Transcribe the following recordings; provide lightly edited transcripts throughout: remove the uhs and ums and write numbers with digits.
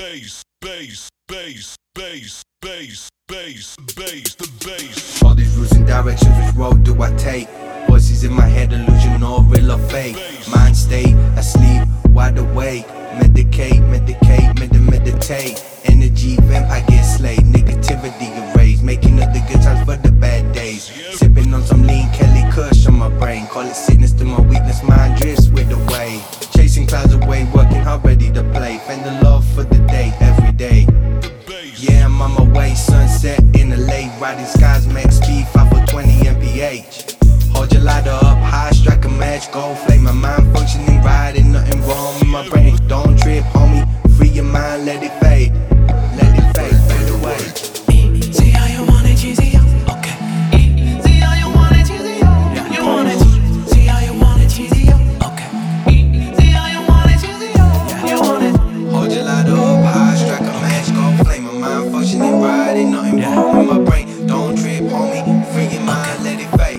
bass, bass, bass, bass, bass, bass, bass, the bass. All these routes and directions, which road do I take? Voices in my head, illusion or real or fake. Mind state, asleep, wide awake. Medicate, medicate, meditate. Energy, vampire get slayed. Negativity erased. Making up the good times for the bad days. Sipping on some lean Kelly Kush on my brain. Call it sickness to my weakness, mind drifts with the wave. Chasing clouds away, working hard, ready to play. Fend the love for the day, every day. Yeah, I'm on my way, sunset in the late. Riding skies, max speed, 520 mph. Hold your lighter up high, strike a match, gold flame. My mind functioning right, ain't nothing wrong with my brain. Don't trip, homie, free your mind, let it fade. Let it fade, fade away. See how you want it, cheesy, okay. See how you want it, cheesy, you want it. See how you want it, cheesy, okay. See how you want it, cheesy, you want it. Hold your lighter up high, strike a match, gold flame. My mind functioning right, ain't nothing wrong with my brain. Don't trip, homie, free your mind, let it fade.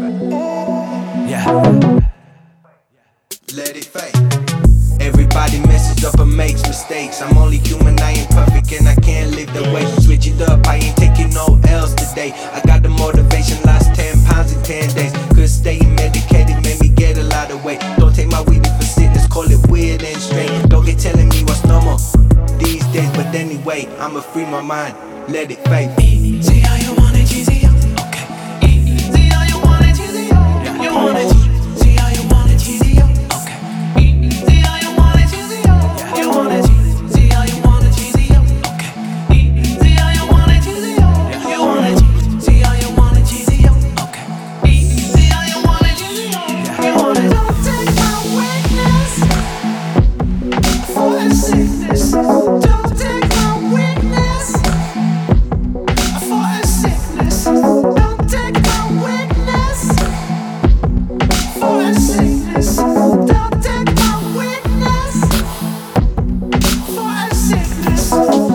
Let it fade. Everybody messes up and makes mistakes. I'm only human, I ain't perfect and I can't live the way. Switch it up, I ain't taking no L's today. I got the motivation, lost 10 pounds in 10 days. Cause staying medicated made me get a lot of weight. Don't take my weed for sickness, call it weird and strange. Don't get telling me what's normal these days. But anyway, I'ma free my mind, let it fade. See how you want it, cheesy, okay. See how you want it, cheesy, you want it. See how you want it, cheesy, okay. See how you want it, cheesy, you want it. See how you want it, cheesy, okay. See how you want it, cheesy, you want it. See how you want it, cheesy, okay. See how you want it, cheesy, you want it. Don't take my weakness for a sickness. Don't take my weakness for a sickness. Don't take my weakness for a sickness. Don't take my weakness for a sickness.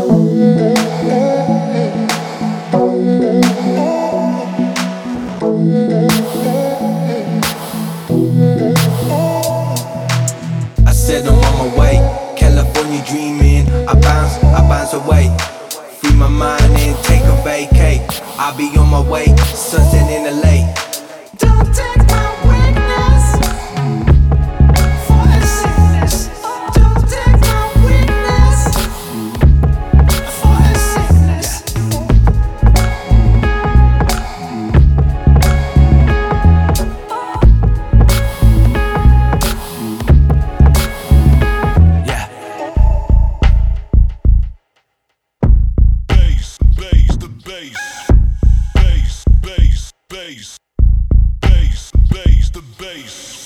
I said I'm on my way, California dreaming. I bounce away. Free my mind and take a vacate. I'll be on my way, sunset in the lake. Don't take my weakness for a sickness. Don't take my weakness for a sickness. Bass, bass, the bass. Bass, bass, bass, bass, bass, the bass.